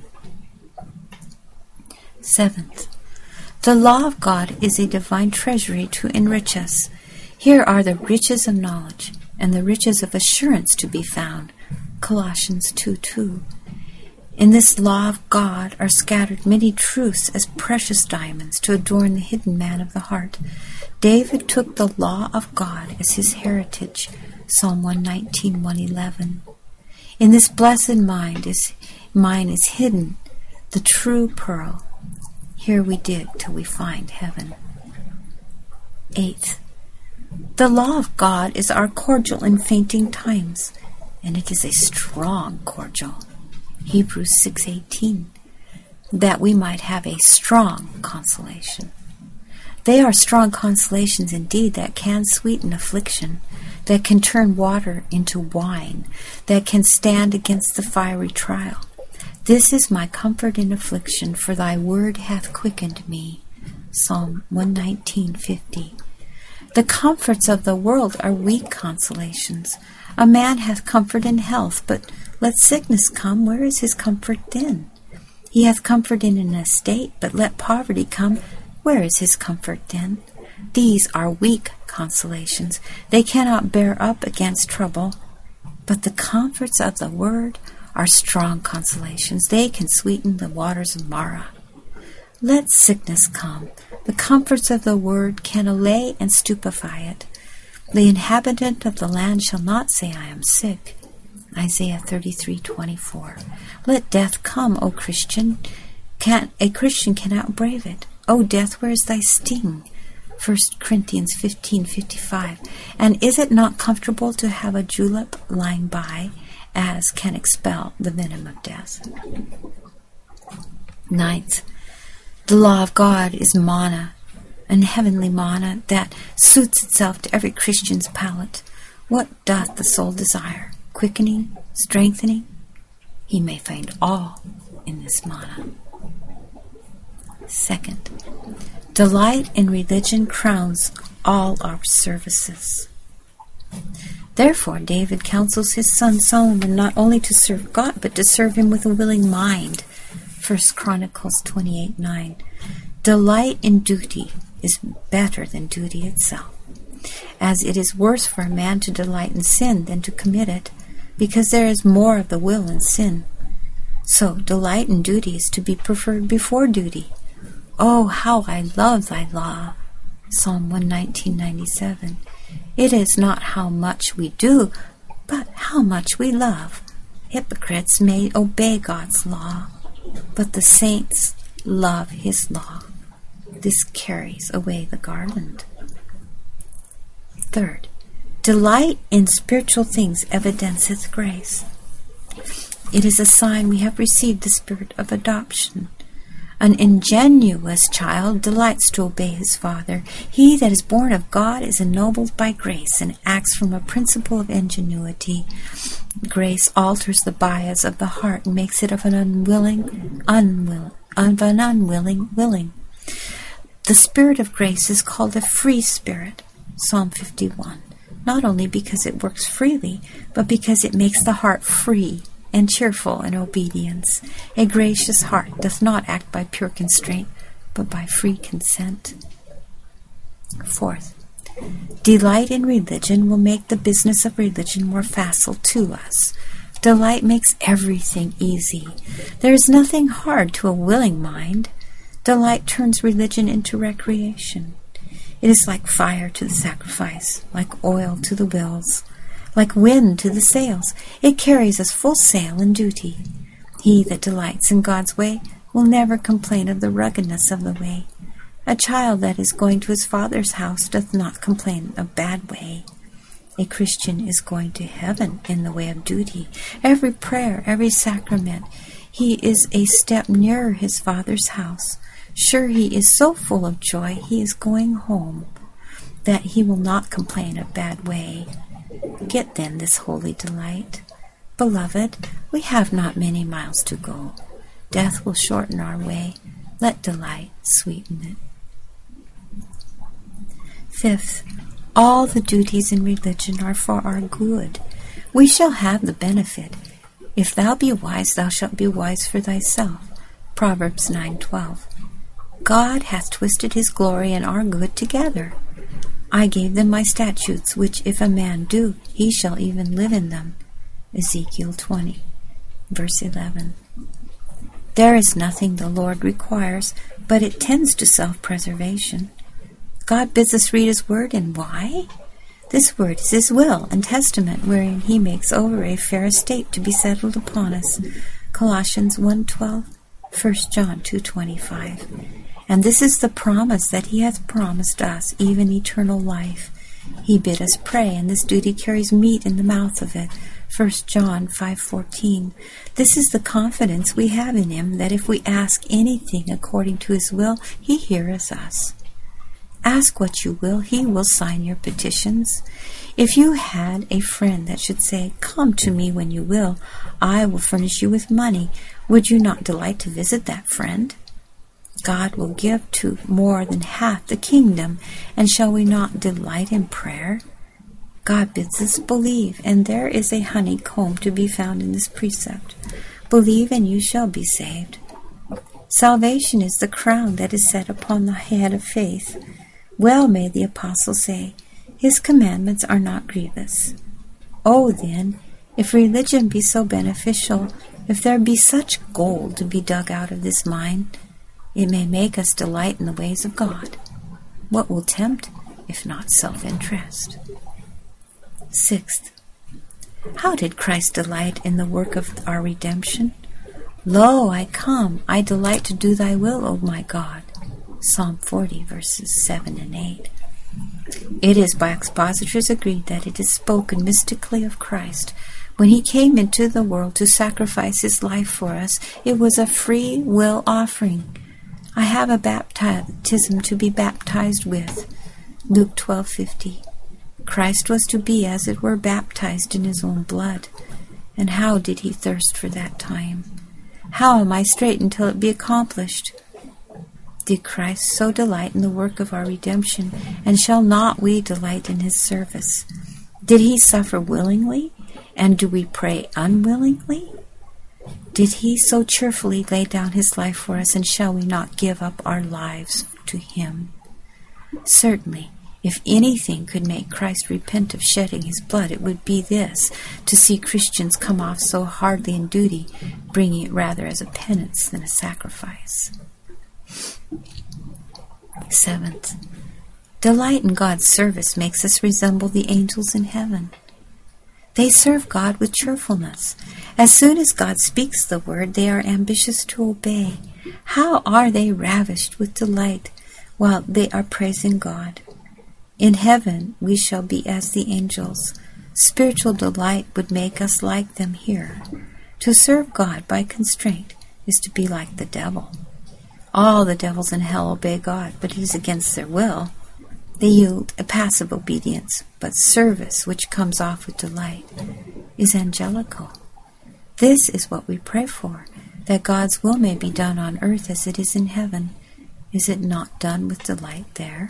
Seventh, the law of God is a divine treasury to enrich us. Here are the riches of knowledge and the riches of assurance to be found. Colossians two two. In this law of God are scattered many truths as precious diamonds to adorn the hidden man of the heart. David took the law of God as his heritage. Psalm one nineteen, one eleven. In this blessed mind is mine is hidden the true pearl. Here we dig till we find heaven. Eighth, the law of God is our cordial in fainting times, and it is a strong cordial. Hebrews six eighteen, that we might have a strong consolation. They are strong consolations indeed that can sweeten affliction, that can turn water into wine, that can stand against the fiery trial. This is my comfort in affliction, for thy word hath quickened me. Psalm one nineteen fifty. The comforts of the world are weak consolations. A man hath comfort in health, but let sickness come, where is his comfort then? He hath comfort in an estate, but let poverty come, where is his comfort then? These are weak consolations. They cannot bear up against trouble. But the comforts of the word are strong consolations. They can sweeten the waters of Mara. Let sickness come. The comforts of the word can allay and stupefy it. The inhabitant of the land shall not say, I am sick. Isaiah thirty-three twenty-four. Let death come, O Christian. Can, a Christian cannot brave it. O death, where is thy sting? First Corinthians fifteen fifty-five. And is it not comfortable to have a julep lying by, as can expel the venom of death? Ninth, the law of God is manna, and heavenly manna that suits itself to every Christian's palate. What doth the soul desire? Quickening, strengthening? He may find all in this manna. Second, delight in religion crowns all our services. Therefore, David counsels his son Solomon not only to serve God, but to serve him with a willing mind. First Chronicles twenty-eight nine. Delight in duty is better than duty itself, as it is worse for a man to delight in sin than to commit it, because there is more of the will in sin. So delight in duty is to be preferred before duty. Oh, how I love thy law. Psalm one nineteen ninety-seven. It is not how much we do, but how much we love. Hypocrites may obey God's law, but the saints love his law. This carries away the garland. Third, delight in spiritual things evidenceth grace. It is a sign we have received the spirit of adoption. An ingenuous child delights to obey his father. He that is born of God is ennobled by grace and acts from a principle of ingenuity. Grace alters the bias of the heart and makes it of an unwilling, unwilling, of an unwilling willing. The spirit of grace is called a free spirit, Psalm fifty-one, not only because it works freely, but because it makes the heart free and cheerful in obedience. A gracious heart doth not act by pure constraint, but by free consent. Fourth, delight in religion will make the business of religion more facile to us. Delight makes everything easy. There is nothing hard to a willing mind. Delight turns religion into recreation. It is like fire to the sacrifice, like oil to the wheels, like wind to the sails. It carries us full sail in duty. He that delights in God's way will never complain of the ruggedness of the way. A child that is going to his father's house doth not complain of bad way. A Christian is going to heaven in the way of duty. Every prayer, every sacrament, he is a step nearer his father's house. Sure, he is so full of joy, he is going home, that he will not complain of bad way. Get then this holy delight. Beloved, we have not many miles to go. Death will shorten our way. Let delight sweeten it. Fifth, all the duties in religion are for our good. We shall have the benefit. If thou be wise, thou shalt be wise for thyself. Proverbs nine twelve. God hath twisted his glory and our good together. I gave them my statutes, which if a man do, he shall even live in them. Ezekiel twenty, verse eleven. There is nothing the Lord requires, but it tends to self-preservation. God bids us read his word, and why? This word is his will and testament, wherein he makes over a fair estate to be settled upon us. Colossians one twelve, First John two twenty-five. And this is the promise that he hath promised us, even eternal life. He bid us pray, and this duty carries meat in the mouth of it. First John five fourteen. This is the confidence we have in him, that if we ask anything according to his will, he heareth us. Ask what you will, he will sign your petitions. If you had a friend that should say, come to me when you will, I will furnish you with money, would you not delight to visit that friend? God will give to more than half the kingdom, and shall we not delight in prayer? God bids us believe, and there is a honeycomb to be found in this precept. Believe, and you shall be saved. Salvation is the crown that is set upon the head of faith. Well may the apostle say, His commandments are not grievous. Oh, then, if religion be so beneficial, if there be such gold to be dug out of this mine, it may make us delight in the ways of God. What will tempt, if not self-interest? Sixth, how did Christ delight in the work of our redemption? Lo, I come, I delight to do thy will, O my God. Psalm forty, verses seven and eight. It is by expositors agreed that it is spoken mystically of Christ. When he came into the world to sacrifice his life for us, it was a free will offering. I have a baptism to be baptized with. Luke twelve fifty. Christ was to be, as it were, baptized in his own blood. And how did he thirst for that time? How am I straight until it be accomplished? Did Christ so delight in the work of our redemption, and shall not we delight in his service? Did he suffer willingly, and do we pray unwillingly? Did he so cheerfully lay down his life for us, and shall we not give up our lives to him? Certainly, if anything could make Christ repent of shedding his blood, it would be this, to see Christians come off so hardly in duty, bringing it rather as a penance than a sacrifice. Seventh, delight in God's service makes us resemble the angels in heaven. They serve God with cheerfulness. As soon as God speaks the word, they are ambitious to obey. How are they ravished with delight while they are praising God? In heaven we shall be as the angels. Spiritual delight would make us like them here. To serve God by constraint is to be like the devil. All the devils in hell obey God, but it is against their will. They yield a passive obedience, but service, which comes off with delight, is angelical. This is what we pray for, that God's will may be done on earth as it is in heaven. Is it not done with delight there?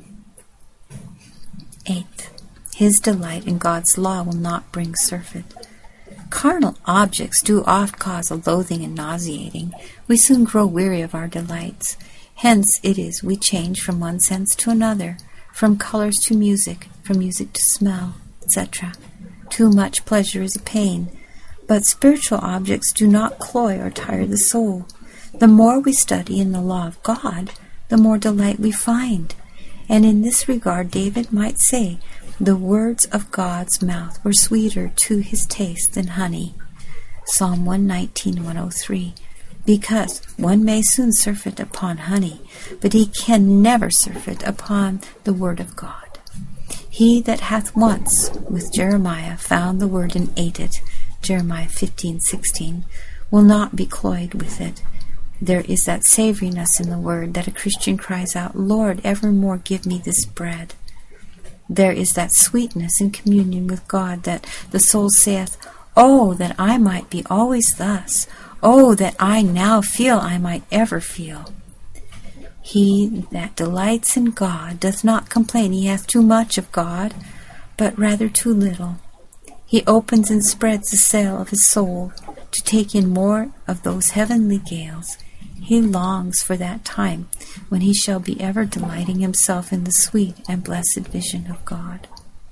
Eighth, his delight in God's law will not bring surfeit. Carnal objects do oft cause a loathing and nauseating. We soon grow weary of our delights. Hence it is we change from one sense to another, from colors to music, from music to smell, et cetera. Too much pleasure is a pain. But spiritual objects do not cloy or tire the soul. The more we study in the law of God, the more delight we find. And in this regard, David might say, the words of God's mouth were sweeter to his taste than honey. Psalm one nineteen, one oh three. Because one may soon surfeit upon honey, but he can never surfeit upon the word of God. He that hath once, with Jeremiah, found the word and ate it, Jeremiah fifteen sixteen, will not be cloyed with it. There is that savoriness in the word that a Christian cries out, Lord, evermore give me this bread. There is that sweetness in communion with God that the soul saith, Oh, that I might be always thus. Oh, that I now feel I might ever feel. He that delights in God doth not complain he hath too much of God, but rather too little. He opens and spreads the sail of his soul to take in more of those heavenly gales. He longs for that time when he shall be ever delighting himself in the sweet and blessed vision of God.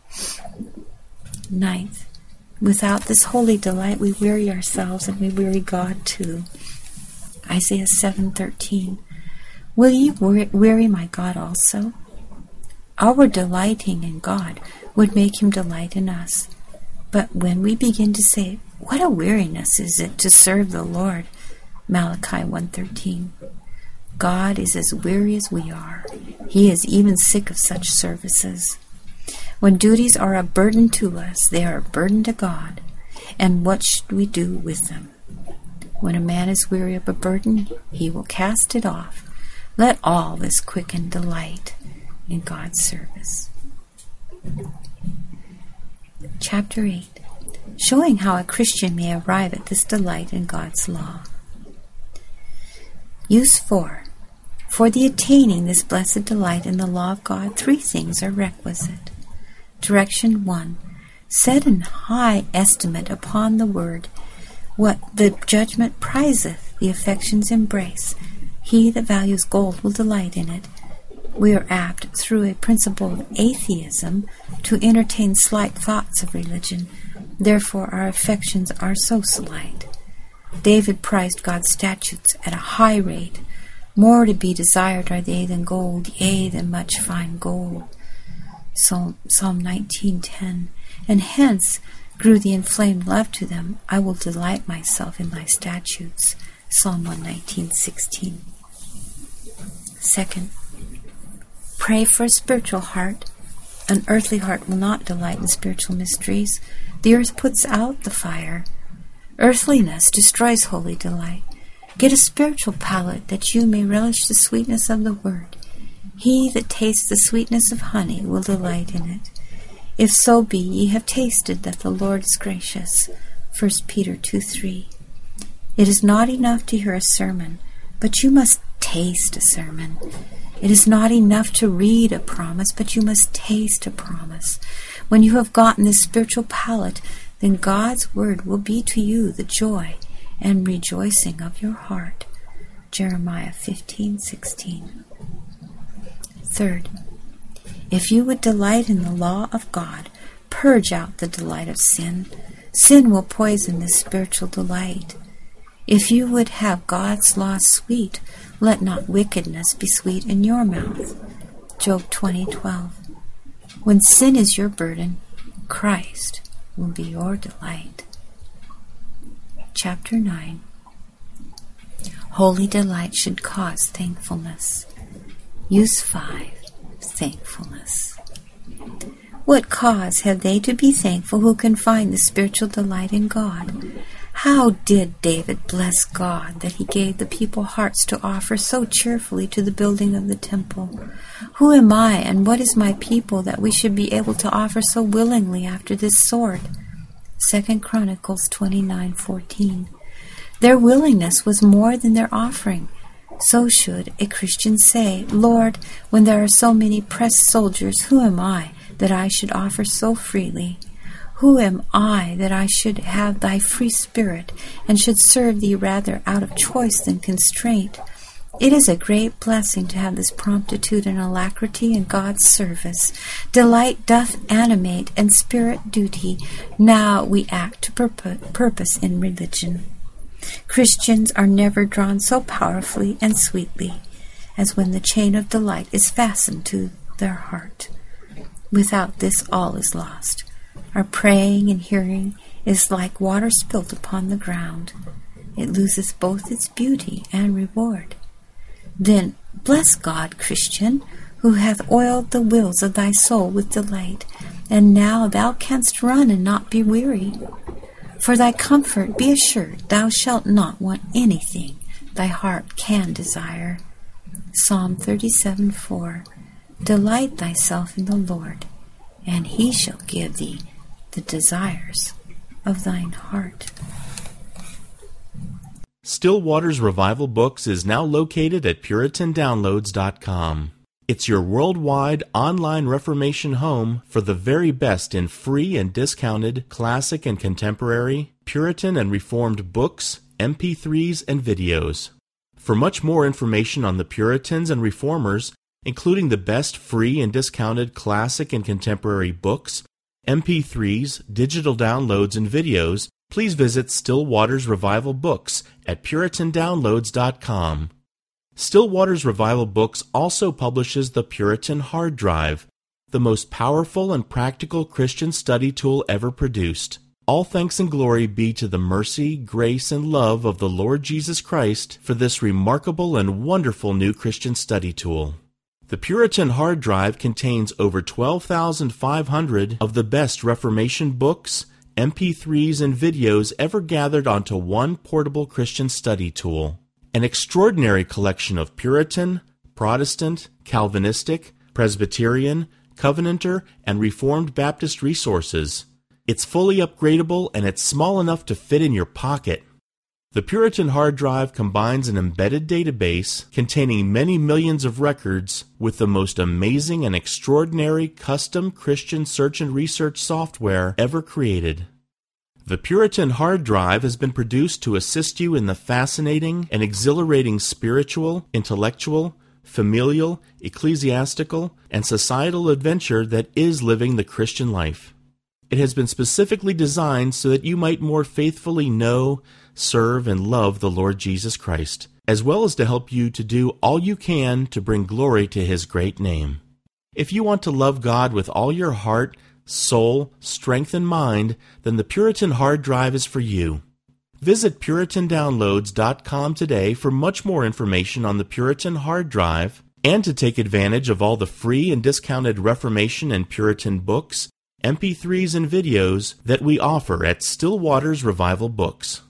Ninth, without this holy delight we weary ourselves and we weary God too. Isaiah seven thirteen. Will ye weary my God also? Our delighting in God would make him delight in us. But when we begin to say, what a weariness is it to serve the Lord, Malachi one thirteen. God is as weary as we are. He is even sick of such services. When duties are a burden to us, they are a burden to God. And what should we do with them? When a man is weary of a burden, he will cast it off. Let all this quicken delight in God's service. Chapter eight. Showing how a Christian may arrive at this delight in God's law. Use four. For the attaining this blessed delight in the law of God, three things are requisite. Direction one. Set an high estimate upon the word. What the judgment prizeth, the affections embrace. He that values gold will delight in it. We are apt, through a principle of atheism, to entertain slight thoughts of religion. Therefore our affections are so slight. David prized God's statutes at a high rate. More to be desired are they than gold, yea, than much fine gold. Psalm, Psalm nineteen ten. And hence grew the inflamed love to them. I will delight myself in thy statutes. Psalm one nineteen sixteen. Second, pray for a spiritual heart. An earthly heart will not delight in spiritual mysteries. The earth puts out the fire. Earthliness destroys holy delight. Get a spiritual palate, that you may relish the sweetness of the word. He that tastes the sweetness of honey will delight in it. If so be ye have tasted that the Lord is gracious. First Peter two three. It is not enough to hear a sermon, but you must taste a sermon. It is not enough to read a promise, but you must taste a promise. When you have gotten this spiritual palate, then God's word will be to you the joy and rejoicing of your heart. Jeremiah fifteen sixteen. Third, if you would delight in the law of God, purge out the delight of sin. Sin will poison this spiritual delight. If you would have God's law sweet, let not wickedness be sweet in your mouth. Job twenty twelve. When sin is your burden, Christ will be your delight. Chapter nine. Holy delight should cause thankfulness. Use five. Thankfulness. What cause have they to be thankful who can find the spiritual delight in God? How did David bless God that he gave the people hearts to offer so cheerfully to the building of the temple? Who am I, and what is my people, that we should be able to offer so willingly after this sort? Second Chronicles twenty-nine fourteen. Their willingness was more than their offering. So should a Christian say, Lord, when there are so many pressed soldiers, who am I that I should offer so freely? Who am I that I should have thy free spirit, and should serve thee rather out of choice than constraint? It is a great blessing to have this promptitude and alacrity in God's service. Delight doth animate, and spirit duty. Now we act to purpo- purpose in religion. Christians are never drawn so powerfully and sweetly as when the chain of delight is fastened to their heart. Without this, all is lost. Our praying and hearing is like water spilt upon the ground. It loses both its beauty and reward. Then bless God, Christian, who hath oiled the wheels of thy soul with delight, and now thou canst run and not be weary. For thy comfort be assured thou shalt not want anything thy heart can desire. Psalm thirty-seven four. Delight thyself in the Lord, and he shall give thee the desires of thine heart. Still Waters Revival Books is now located at Puritan Downloads dot com. It's your worldwide online Reformation home for the very best in free and discounted classic and contemporary, Puritan and Reformed books, M P threes, and videos. For much more information on the Puritans and Reformers, including the best free and discounted classic and contemporary books, M P threes, digital downloads, and videos, please visit Still Waters Revival Books at Puritan Downloads dot com. Still Waters Revival Books also publishes the Puritan Hard Drive, the most powerful and practical Christian study tool ever produced. All thanks and glory be to the mercy, grace, and love of the Lord Jesus Christ for this remarkable and wonderful new Christian study tool. The Puritan Hard Drive contains over twelve thousand five hundred of the best Reformation books, M P threes, and videos ever gathered onto one portable Christian study tool. An extraordinary collection of Puritan, Protestant, Calvinistic, Presbyterian, Covenanter, and Reformed Baptist resources. It's fully upgradable and it's small enough to fit in your pocket. The Puritan hard drive combines an embedded database containing many millions of records with the most amazing and extraordinary custom Christian search and research software ever created. The Puritan hard drive has been produced to assist you in the fascinating and exhilarating spiritual, intellectual, familial, ecclesiastical, and societal adventure that is living the Christian life. It has been specifically designed so that you might more faithfully know, serve, and love the Lord Jesus Christ, as well as to help you to do all you can to bring glory to His great name. If you want to love God with all your heart, soul, strength, and mind, then the Puritan hard drive is for you. Visit Puritan Downloads dot com today for much more information on the Puritan hard drive and to take advantage of all the free and discounted Reformation and Puritan books, M P threes, and videos that we offer at Still Waters Revival Books.